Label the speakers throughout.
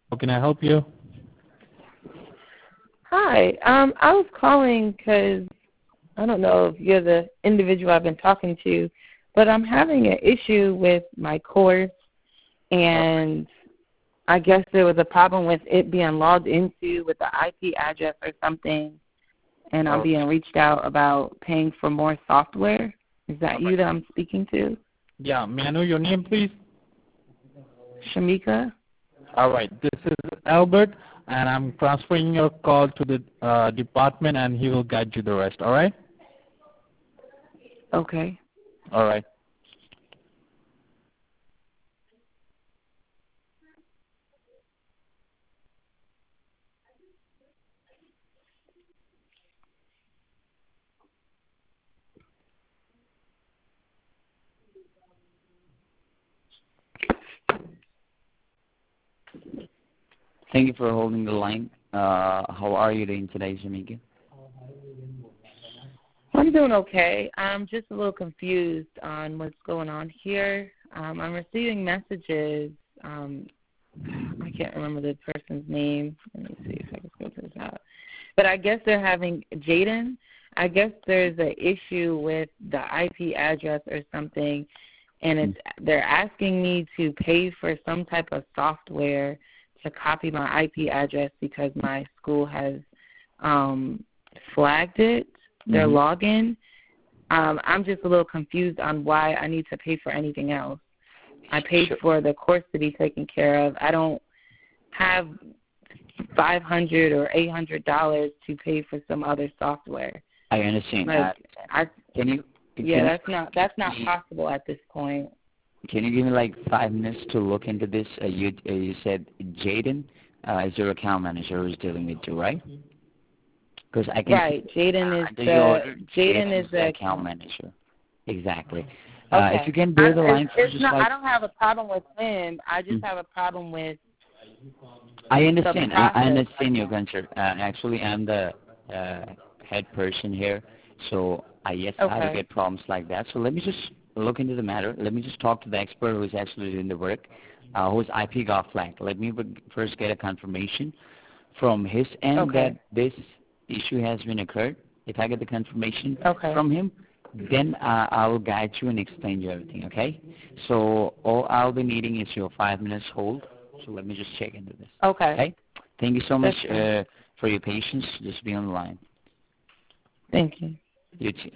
Speaker 1: How can I help you?
Speaker 2: Hi. I was calling because I don't know if you're the individual I've been talking to, but I'm having an issue with my course, and I guess there was a problem with it being logged into with the IP address or something, and I'm
Speaker 1: All
Speaker 2: being reached out about paying for more software. Is that you that I'm speaking to?
Speaker 1: Yeah, may I know your name, please?
Speaker 2: Shamika?
Speaker 1: All right, this is Albert, and I'm transferring your call to the department, and he will guide you the rest. All right?
Speaker 2: Okay.
Speaker 1: All right.
Speaker 3: Thank you for holding the line. How are you doing today, Shamika?
Speaker 2: I'm doing okay. I'm just a little confused on what's going on here. I'm receiving messages. I can't remember the person's name. Let me see if I can go this out. But I guess they're having Jaden. I guess there's an issue with the IP address or something, and they're asking me to pay for some type of software to copy my IP address because my school has flagged it, their login. I'm just a little confused on why I need to pay for anything else. I paid for the course to be taken care of. I don't have $500 or $800 to pay for some other software.
Speaker 3: I understand.
Speaker 2: That's not possible at this point.
Speaker 3: Can you give me like 5 minutes to look into this? You said Jaden is your account manager who's dealing with you, right? Because I can.
Speaker 2: Right, Jaden is the
Speaker 3: account manager. Exactly.
Speaker 2: Okay.
Speaker 3: If you can bear the line for just
Speaker 2: I don't have a problem with him. I just have a problem with.
Speaker 3: I understand. I understand your concern. Actually, I'm the head person here, so I have to get problems like that. So let me just look into the matter. Let me just talk to the expert who is actually doing the work, whose IP got flagged. Let me first get a confirmation from his end that this issue has been occurred. If I get the confirmation from him, then I will guide you and explain you everything, okay? So all I'll be needing is your 5 minutes hold. So let me just check into this.
Speaker 2: Okay.
Speaker 3: Thank you so much for your patience. Just be on the line.
Speaker 2: Thank you.
Speaker 3: You too.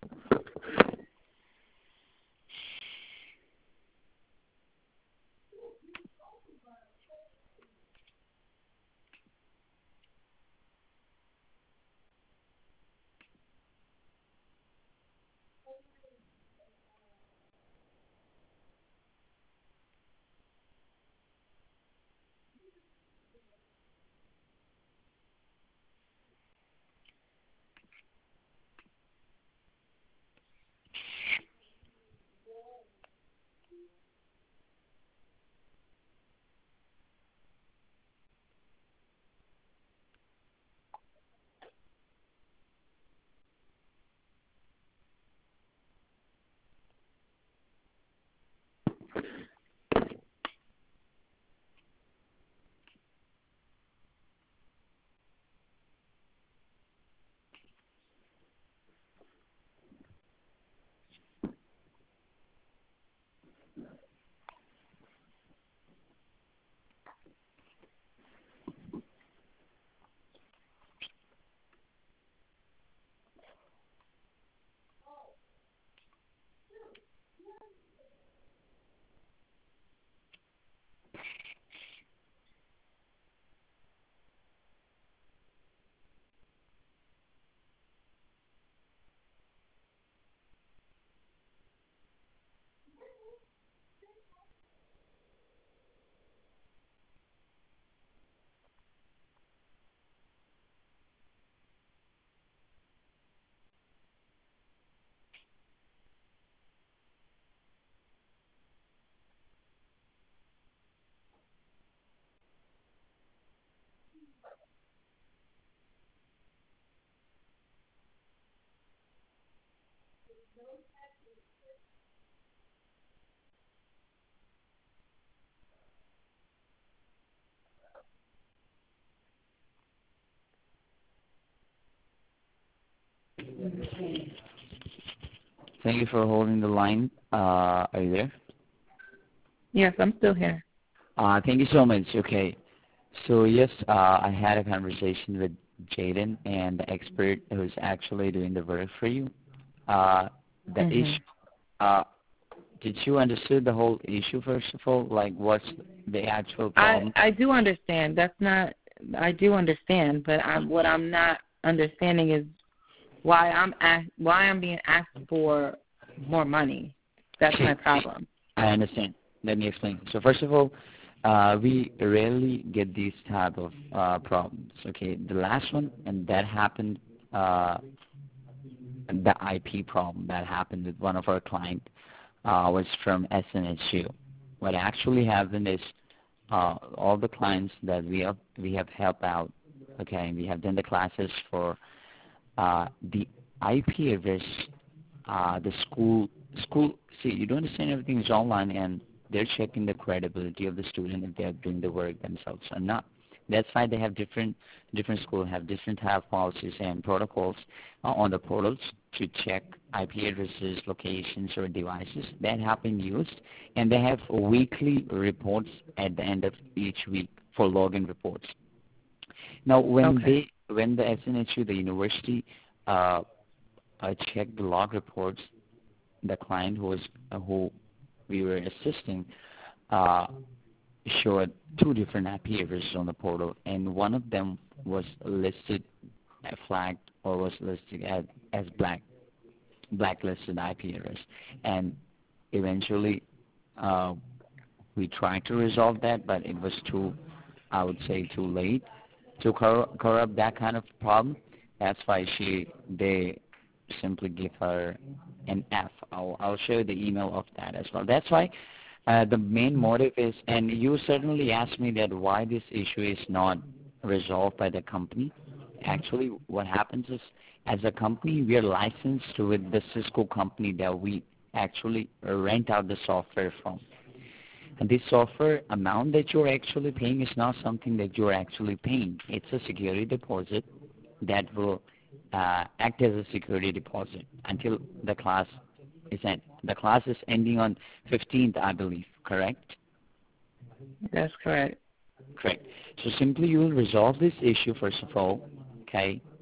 Speaker 3: Thank you for holding the line. Are you there?
Speaker 2: Yes, I'm still here.
Speaker 3: Thank you so much. Okay. So yes, I had a conversation with Jaden and the expert who's actually doing the work for you. The issue, did you understand the whole issue first of all? Like, what's the actual problem?
Speaker 2: I do understand. I do understand, but what I'm not understanding is why I'm being asked for more money. That's my problem.
Speaker 3: I understand. Let me explain. So first of all, we rarely get these type of problems. Okay, the last one, and that happened, the IP problem that happened with one of our clients was from SNSU. What actually happened is all the clients that we have helped out. Okay, we have done the classes for the IP address. The school. See, you don't understand, everything is online, and they're checking the credibility of the student if they're doing the work themselves or not. That's why they have different schools have different type of policies and protocols on the portals to check IP addresses, locations, or devices that have been used, and they have weekly reports at the end of each week for login reports. Now, when the SNSU, the university, checked the log reports, the client who we were assisting showed two different IP addresses on the portal, and one of them was listed, flagged, or was listed as blacklisted IP address. And eventually, we tried to resolve that, but it was I would say too late to corrupt that kind of problem. That's why they simply give her an F. I'll show you the email of that as well. That's why the main motive is, and you certainly asked me that why this issue is not resolved by the company. Actually, what happens is, as a company, we are licensed with the Cisco company that we actually rent out the software from. And this software amount that you're actually paying is not something that you're actually paying. It's a security deposit that will act as a security deposit until the class is end. The class is ending on 15th, I believe, correct?
Speaker 2: That's correct.
Speaker 3: Correct. So simply you will resolve this issue first of all, okay?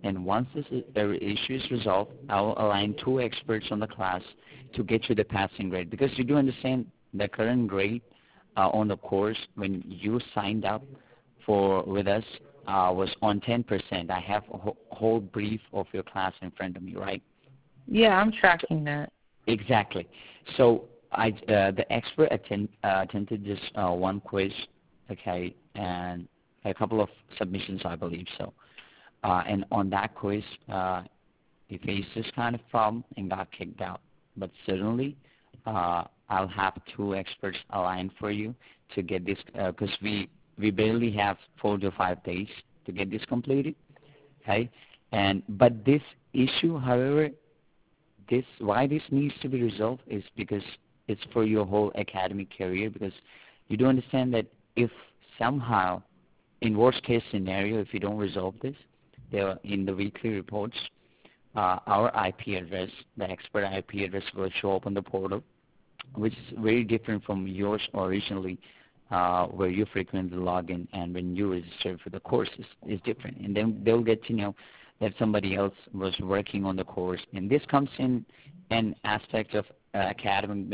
Speaker 3: And once this issue is resolved, I will align 2 experts on the class to get you the passing grade. Because you do understand the current grade on the course when you signed up with us was on 10%. I have a whole brief of your class in front of me, right?
Speaker 2: Yeah, I'm tracking that.
Speaker 3: Exactly. So the expert attended this one quiz, okay, and a couple of submissions, I believe so. And on that quiz, he faced this kind of problem and got kicked out. But certainly, I'll have 2 experts aligned for you to get this, because we barely have 4 to 5 days to get this completed, okay? But this issue, however, why this needs to be resolved is because it's for your whole academic career, because you do understand that if somehow, in worst case scenario, if you don't resolve this, in the weekly reports, our IP address, the expert IP address will show up on the portal, which is very different from yours originally, where you frequently log in and when you register for the courses is different. And then they'll get to know that somebody else was working on the course. And this comes in an aspect of academic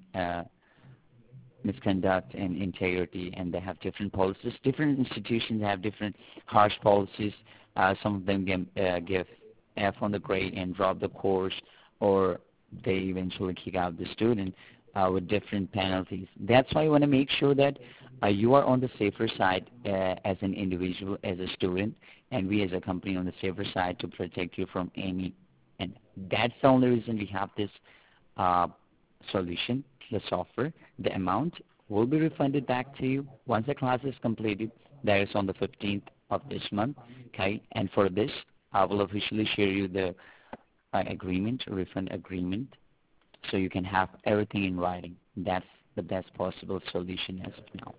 Speaker 3: misconduct and integrity, and they have different policies. Different institutions have different harsh policies. Some of them give F on the grade and drop the course, or they eventually kick out the student with different penalties. That's why I want to make sure that you are on the safer side as an individual, as a student, and we as a company on the safer side to protect you from any. And that's the only reason we have this solution, the software. The amount will be refunded back to you once the class is completed. That is on the 15th of this month. Okay, and for this, I will officially share you the refund agreement, so you can have everything in writing. That's the best possible solution as of now.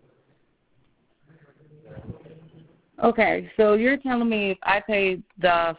Speaker 2: Okay, so you're telling me if I pay the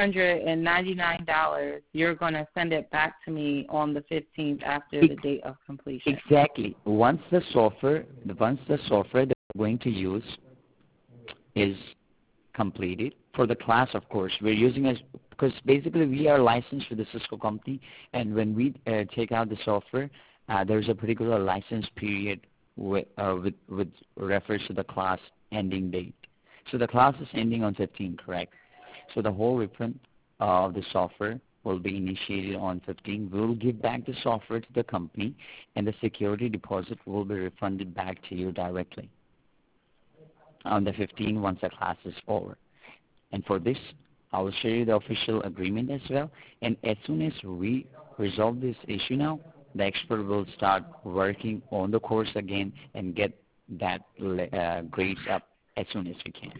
Speaker 2: $499, you're going to send it back to me on the 15th after the date of completion.
Speaker 3: Exactly. Once the software that we're going to use is completed for the class, of course, we're using because basically we are licensed with the Cisco company, and when we take out the software, there's a particular license period with reference to the class ending date. So the class is ending on 15, correct? So the whole reprint of the software will be initiated on 15. We'll give back the software to the company, and the security deposit will be refunded back to you directly on the 15 once the class is over. And for this, I will share you the official agreement as well. And as soon as we resolve this issue now, the expert will start working on the course again and get that grades up as soon as we can.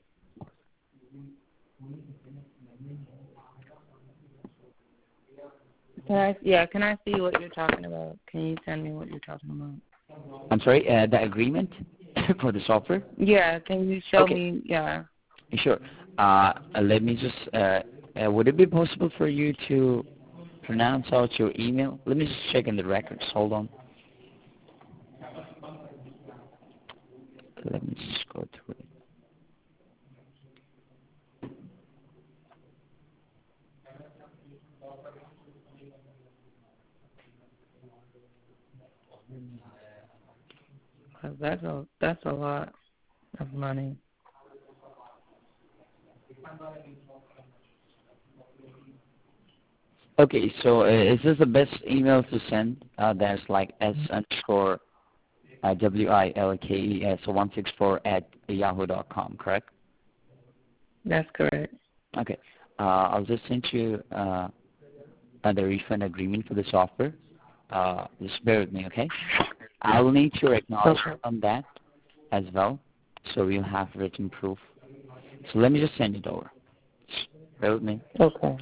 Speaker 2: Can I see what you're talking about? Can you send me what you're talking about?
Speaker 3: I'm sorry, the agreement for the software?
Speaker 2: Yeah, can you show me? Yeah.
Speaker 3: Sure. Let me just, would it be possible for you to pronounce out your email? Let me just check in the records. Hold on. Let me just go through it.
Speaker 2: That's a lot of money.
Speaker 3: Okay, so is this the best email to send? That's like s_WILKES164 @
Speaker 2: That's correct.
Speaker 3: Okay. I'll just send you the refund agreement for the software. Just bear with me, okay? I'll need your acknowledgement on that as well, so we'll have written proof. So let me just send it over. Bear with me.
Speaker 2: Okay.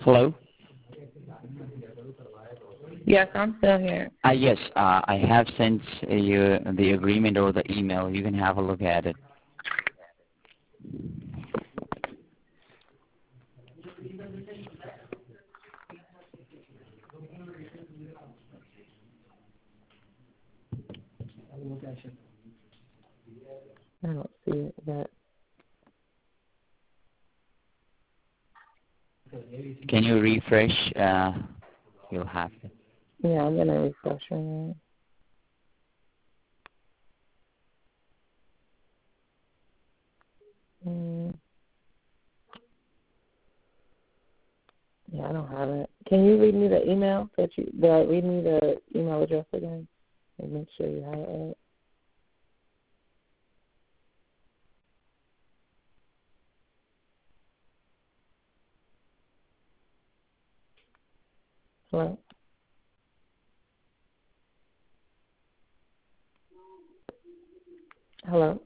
Speaker 3: Hello?
Speaker 2: Yes, I'm still here.
Speaker 3: Yes, I have sent you the agreement or the email. You can have a look at it.
Speaker 2: I don't see it, but
Speaker 3: Can you refresh? You'll have it.
Speaker 2: yeah, I'm gonna refresh right now. Yeah, I don't have it. Can you read me the email read me the email address again and make sure you have it right? Hello? Hello?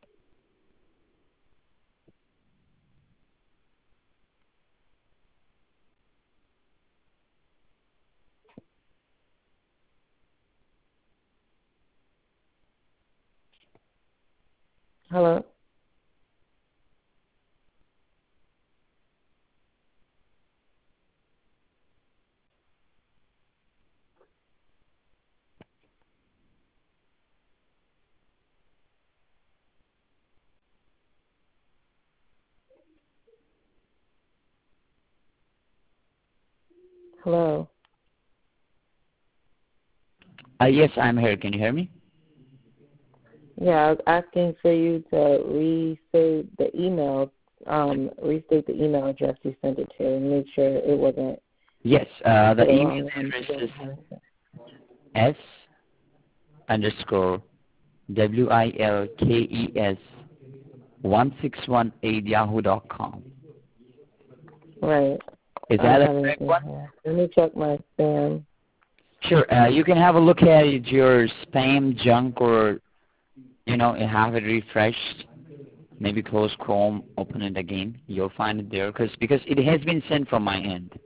Speaker 2: Hello? Hello?
Speaker 3: Yes, I'm here. Can you hear me?
Speaker 2: Yeah, I was asking for you to restate the email address you sent it to and make sure it wasn't
Speaker 3: Yes, the
Speaker 2: the
Speaker 3: email
Speaker 2: wrong one.
Speaker 3: address is s_wilkes1618
Speaker 2: Right.
Speaker 3: Is
Speaker 2: I
Speaker 3: that
Speaker 2: don't
Speaker 3: a
Speaker 2: have
Speaker 3: correct
Speaker 2: anything
Speaker 3: one?
Speaker 2: here. Let me check my spam.
Speaker 3: Sure. You can have a look at your spam, junk, or have it refreshed. Maybe close Chrome, open it again. You'll find it there because it has been sent from my end.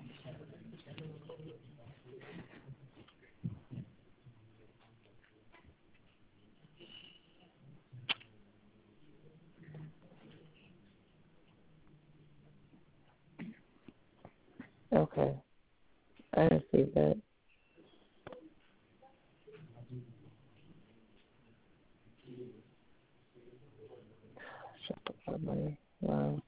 Speaker 2: Okay. I received it. Shut the fuck money. Wow.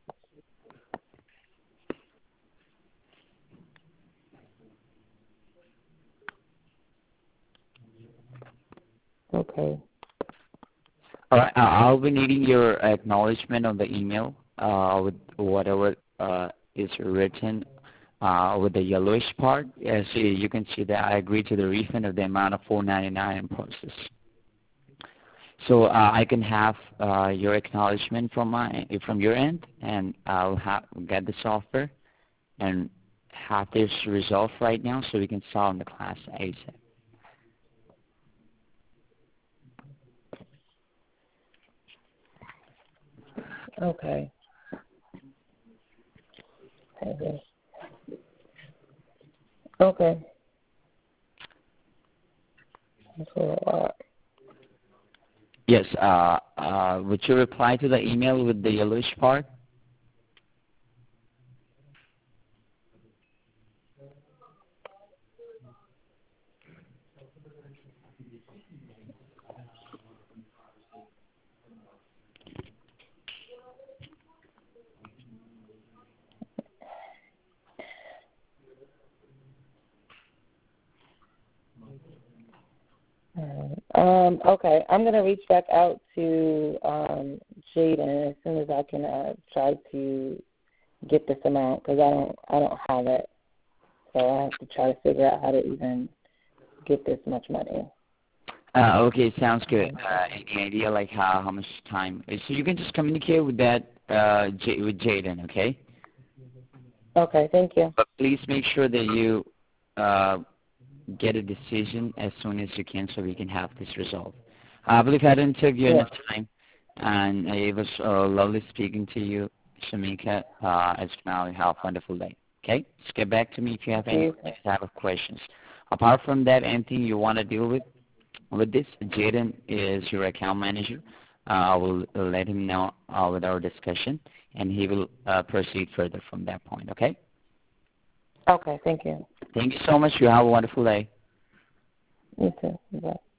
Speaker 2: Okay.
Speaker 3: All right. I'll be needing your acknowledgement of the email with whatever is written with the yellowish part. As you can see that I agree to the refund of the amount of $4.99 in process. So I can have your acknowledgement from your end, and I'll get the software and have this resolved right now so we can start on the class ASAP.
Speaker 2: Okay. Okay. That's a lot.
Speaker 3: Yes. Would you reply to the email with the yellowish part?
Speaker 2: Okay, I'm gonna reach back out to Jaden as soon as I can try to get this amount because I don't have it, so I have to try to figure out how to even get this much money.
Speaker 3: Okay, sounds good. Any idea like how much time? So you can just communicate with that with Jaden, okay?
Speaker 2: Okay, thank you.
Speaker 3: But please make sure that you get a decision as soon as you can so we can have this resolved. I believe I didn't take you enough time, and it was lovely speaking to you, Shamika. As now, have a wonderful day. Okay? Just get back to me if you have any type of questions. Apart from that, anything you want to deal with this, Jaden is your account manager. I will let him know with our discussion, and he will proceed further from that point, okay?
Speaker 2: Okay, thank you.
Speaker 3: Thank you so much. You have a wonderful day.
Speaker 2: You too. Bye.